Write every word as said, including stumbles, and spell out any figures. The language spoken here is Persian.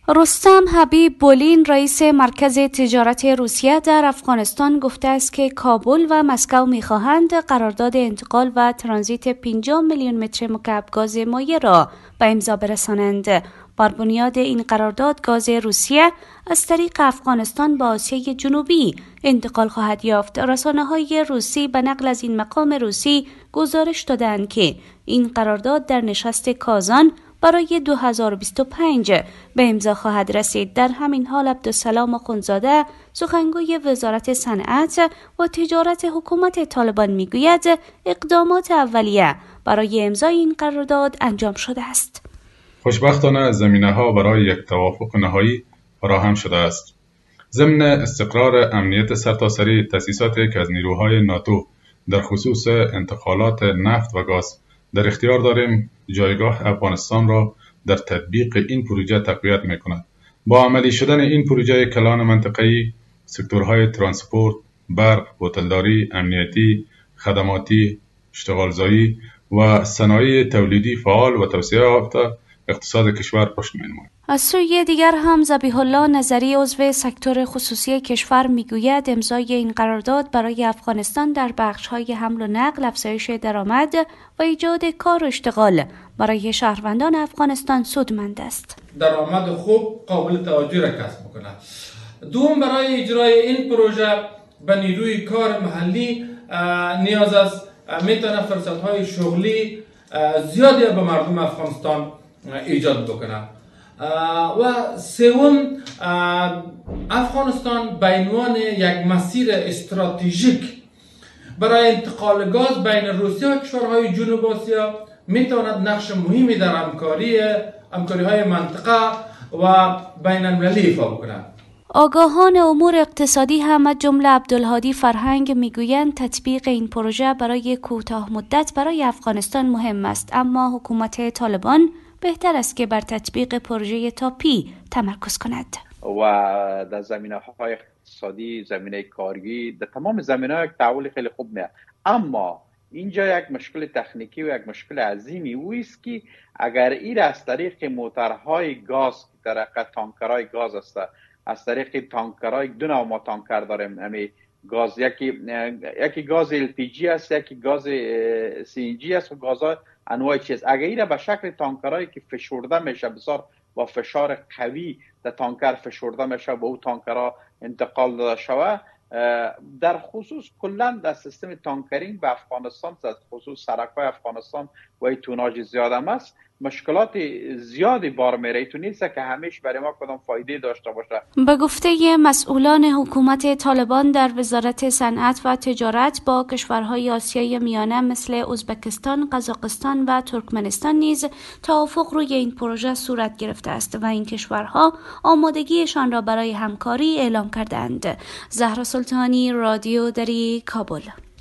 رستم حبیب بولین رئیس مرکز تجارت روسیه در افغانستان گفته است که کابل و مسکو می‌خواهند قرارداد انتقال و ترانزیت پنجاه میلیون متر مکعب گاز مایع را به امضا برسانند. بر بنیاد این قرارداد گاز روسیه از طریق افغانستان به آسیای جنوبی انتقال خواهد یافت. رسانه‌های روسی به نقل از این مقام روسی گزارش دادند که این قرارداد در نشست کازان برای دو هزار و بیست و پنج به امضا خواهد رسید. در همین حال عبدالسلام اخوندزاده سخنگوی وزارت صنعت و تجارت حکومت طالبان میگوید اقدامات اولیه برای امضای این قرارداد انجام شده است. خوشبختانه زمینه‌ها برای یک توافق نهایی فراهم شده است. ضمن استقرار امنیت سرتاسری تأسیساتی که از نیروهای ناتو در خصوص انتقالات نفت و گاز در اختیار داریم، جایگاه افغانستان را در تطبیق این پروژه تقویت می‌کند. با عملی شدن این پروژه کلان منطقه‌ای، سکتورهای ترانسپورت، برق، هتلداری، امنیتی، خدماتی، اشتغالزایی و صنایع تولیدی فعال و توسعه یافته اقتصاد کشور پشت می‌نماید. از سوی دیگر هم ذبیح الله نظری عضو سکتور خصوصی کشور میگوید امضای این قرارداد برای افغانستان در بخش‌های حمل و نقل، افزایش درآمد و ایجاد کار و اشتغال برای شهروندان افغانستان سودمند است. درآمد خوب قابل توجه را کسب می‌کند. دوم، برای اجرای این پروژه به نیروی کار محلی نیاز است. میتونه فرصت‌های شغلی زیادی به مردم افغانستان ایجاد بکنه. و سوم، افغانستان به عنوان یک مسیر استراتژیک برای انتقال گاز بین روسیه و کشورهای جنوب آسیا میتواند نقش مهمی در همکاری همکاری‌های منطقه و بین المللی ایفا بکند. آگاهان امور اقتصادی هم از جمله عبدالهادی فرهنگ میگویند تطبیق این پروژه برای کوتاه مدت برای افغانستان مهم است، اما حکومت طالبان بهتر است که بر تطبیق پروژه تاپی تمرکز کند. و در زمینه‌های اقتصادی، زمینه کارگی، در تمام زمینه‌ها یک تعامل خیلی خوب میاد. اما اینجا یک مشکل تکنیکی و یک مشکل عظیمی او است که اگر این از طریق موتورهای گاز در حقیقت تانکرهای گاز است، از طریق تانکرهای دو نوع ما تانکر داریم، همین گاز یکی یکی گاز ال پی جی است، یکی گاز سی ان جی است و گازهای انواع چیز. اگر این به شکل تانکرهایی که فشرده میشه بسیار با فشار قوی در تانکر فشرده میشه به او تانکرها انتقال داده شود، در خصوص کلا در سیستم تانکرینگ به افغانستان، در خصوص سرک‌های افغانستان و این توناژ زیاد هم است، مشکلات زیادی بار میره. تو نیست که همیشه برای ما کدام فایده داشته باشه. به گفته مسئولان حکومت طالبان در وزارت صنعت و تجارت با کشورهای آسیای میانه مثل ازبکستان، قزاقستان و ترکمنستان نیز توافق روی این پروژه صورت گرفته است و این کشورها آمادگیشان را برای همکاری اعلام کردند. زهرا سلطانی، رادیو دری، کابل.